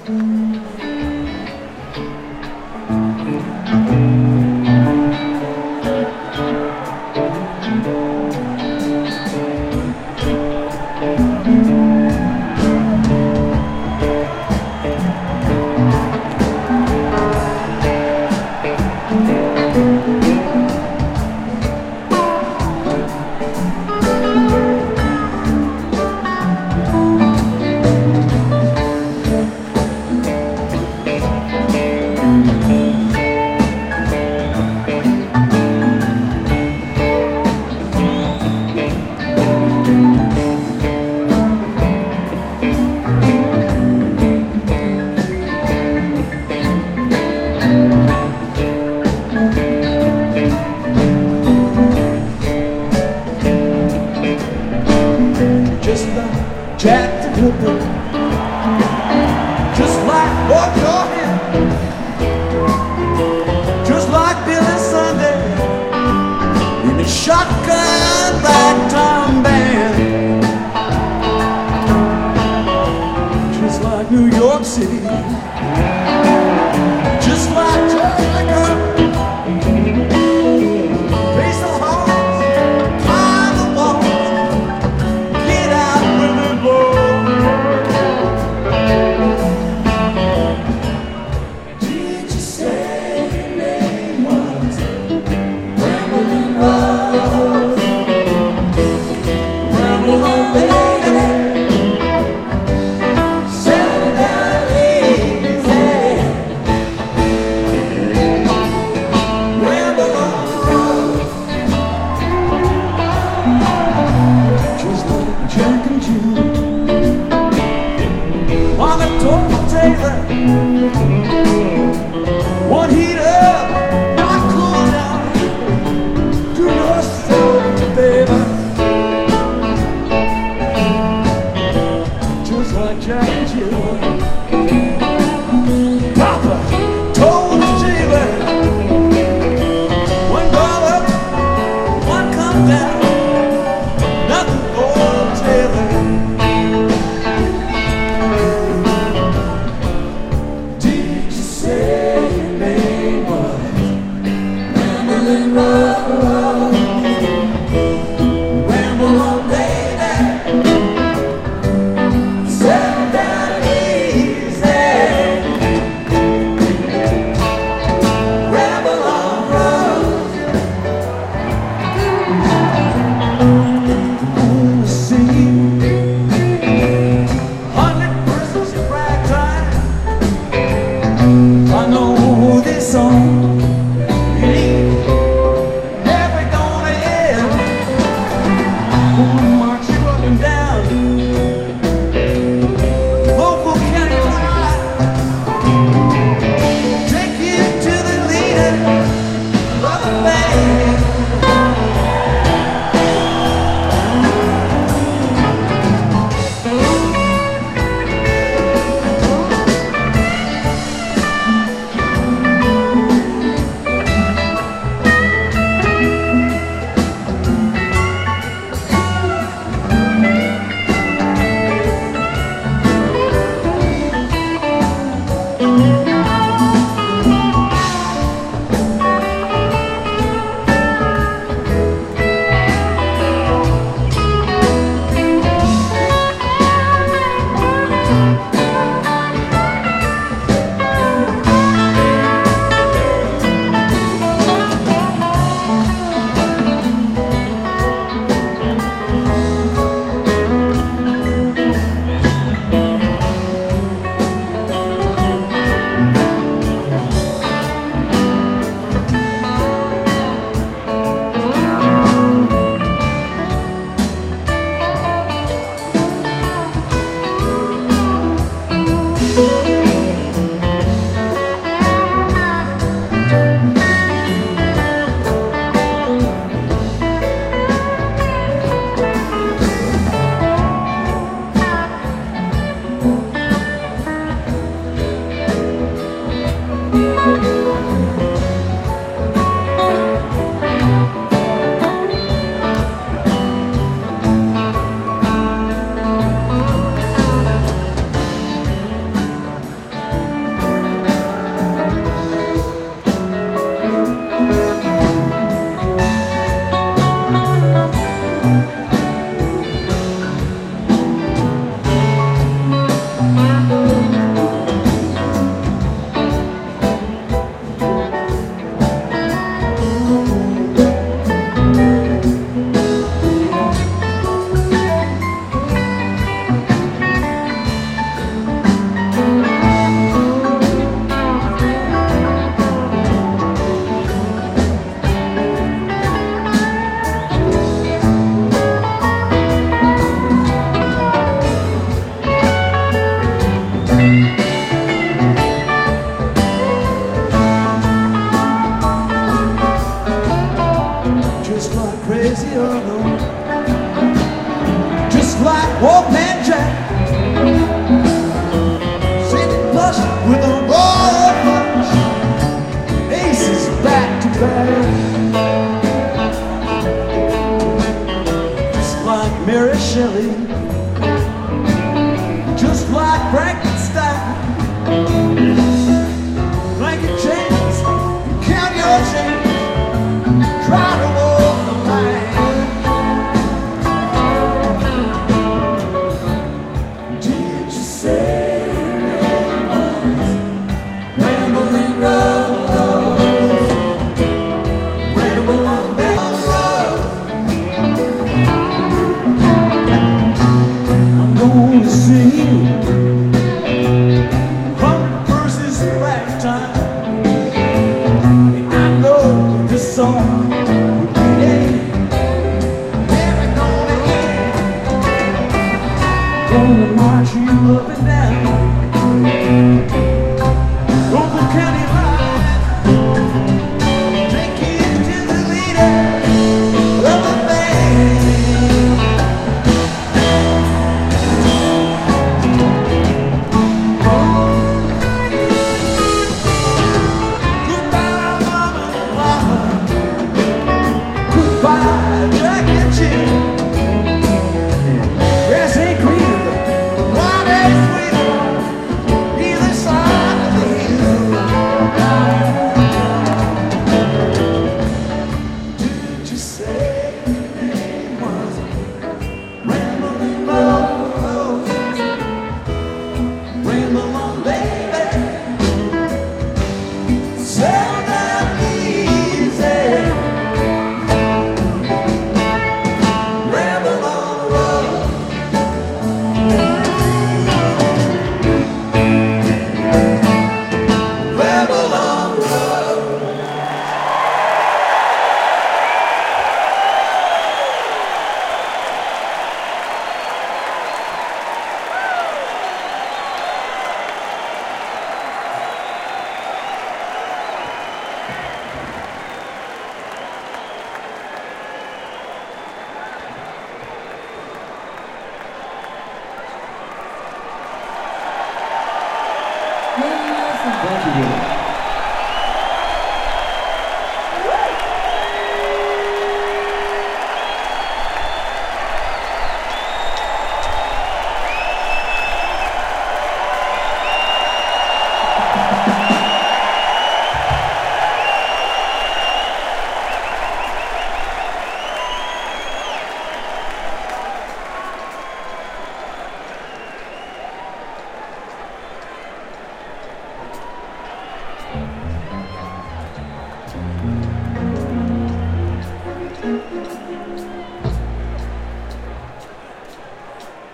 Just like Jack the Ripper, just like Bob Cohen, just like Billy Sunday in the shotgun ragtime band, just like New York City, just like Jamaica. Face the halls, climb the walls, get out with the blow. Did you say your name was Ramblin' Rose? Ramble on, baby, settle down easy. Ramble on the road, just like Jack and Jill on the Torma Taylor. One heat up, not cool down. Do yourself, baby, just like Jack and Jill. Papa told Jill, one go up, one come down, nothing for Taylor. Did you say your name was Ramblin' Rose? Ramble on, baby, settle down easy. Just like Crazy Unknown, just like Wolfman Jack, singing plush with a royal flush, aces back to back. Just like Mary Shelley, just like Frankenstein, blanket chains, count your change, try to walk the line. Did you say rambling road, ramble on down the road? I'm going to sing you 100 verses a lifetime. And I know this song gonna march you up and down over county line, take you to the leader of the band. Goodbye, mama and papa. Goodbye, Jack and Jill. Grass ain't greener, wine ain't sweeter, either side of the hill. Did you say your name was Rambling Rose? Ramble on, baby, settle down easy. Ramble on the road. Ramble on the road. Thank you.